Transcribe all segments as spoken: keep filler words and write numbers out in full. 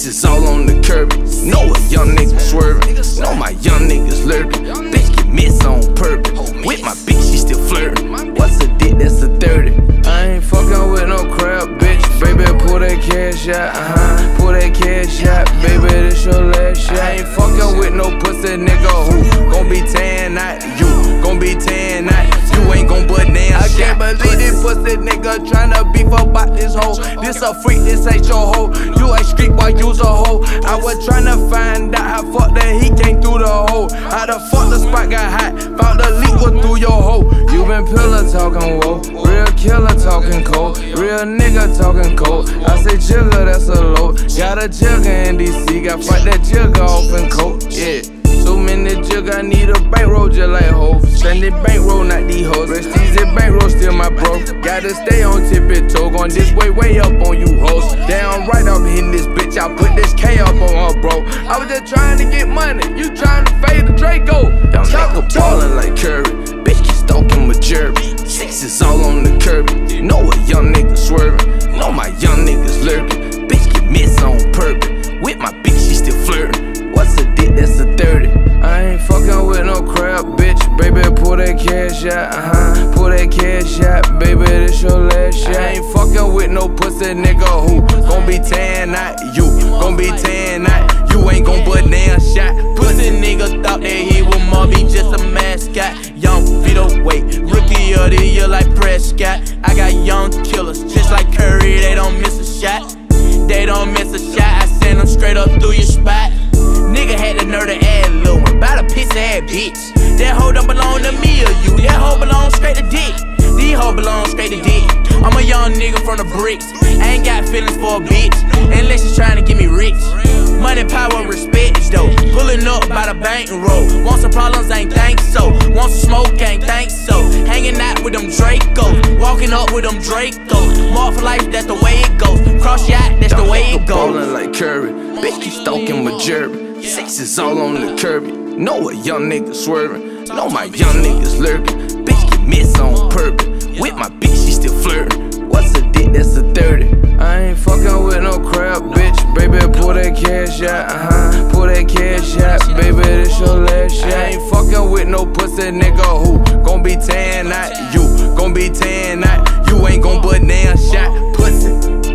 Sixes all on the curb. Know a young nigga swerving. Know my young niggas lurking. Bitch get miss on purpose. With my bitch, she still flirting. What's a dick? That's a thirty. I ain't fucking with no crap, bitch. Baby, pull that cash out. Uh-huh. Pull that cash out, baby. This your last shot. I ain't fucking with no pussy nigga who gon' be tan out. You gon' be tan out. You ain't gon' but damn I can't believe this pussy nigga tryna beef about this hoe. This a freak, this ain't your hoe. You ain't street boy, you's a hoe. I was tryna find out how fuck that he came through the hole. How the fuck the spot got hot. Found the leak was through your hoe. You been pillar talking woe. Real killer talking cold. Real nigga talking cold. I say jigger, that's a load. Got a jigger in D C. Got fight that jigger off in coat. Yeah. So many jig, I need a bankroll just like Hov. Standing bankroll, not these hoes. Rest easy bankroll, still my bro. Gotta stay on tippy toe. Going this way, way up on you hoes. Damn right, I'm hitting this bitch. I put this K up on her, bro. I was just trying to get money. You trying to fade the Draco. Young nigga ballin' like Curry. Bitch keep stalking my jerby. Sixes all on the curb. Know a young nigga swerving. Know my young niggas lurking. Bitch get miss on purpose. With my bitch, she still flirting. What's a dick? That's a thirty. I ain't fucking with no crap, bitch. Baby, pull that cash out. Uh-huh. Pull that cash out, baby. This your last shot. I ain't fucking with no pussy nigga who gon' be tan out. You gon' be tan out. You ain't gon' but damn shot. Pussy nigga thought that he was more be just a mascot. Young Vito Wait, rookie of the year like Prescott. I got young killers, just like Curry. They don't miss a shot. They don't miss a shot. I send them straight up through your spot. Nigga had the nerve to add Lil one, bout a piss ass bitch. That hoe don't belong to me or you, that hoe belong straight to dick. These hoe belong straight to dick. I'm a young nigga from the bricks, I ain't got feelings for a bitch, unless she's trying to get me rich. Money, power, respect though, pulling up by the bankroll. Want some problems, ain't think so. Want some smoke, ain't think so. Hanging out with them Dracos, walking up with them Dracos. More for life, that's the way it goes. Cross yacht, that's the way it goes. Ballin' like Curry, bitch keep stalking my jerby. Sixes all on the curb. Know a young nigga swerving. Know my young niggas lurking. Bitch get miss on purpose. With my bitch, she still flirting. What's a dick? That's a thirty. I ain't fucking with no crap, bitch. Baby, pull that cash out. Uh-huh. Pull that cash out, baby. This your last shot. I ain't fucking with no pussy nigga who gon' be tan out. You gon' be tan out. You ain't gon' but damn shot. Pussy.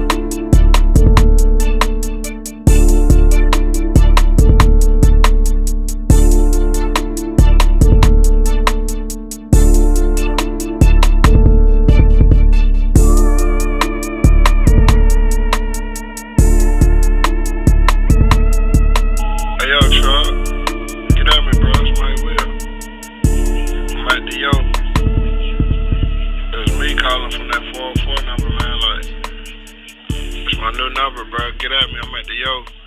Calling from that four oh four number, man. Like, it's my new number, bro. Get at me. I'm at the yo.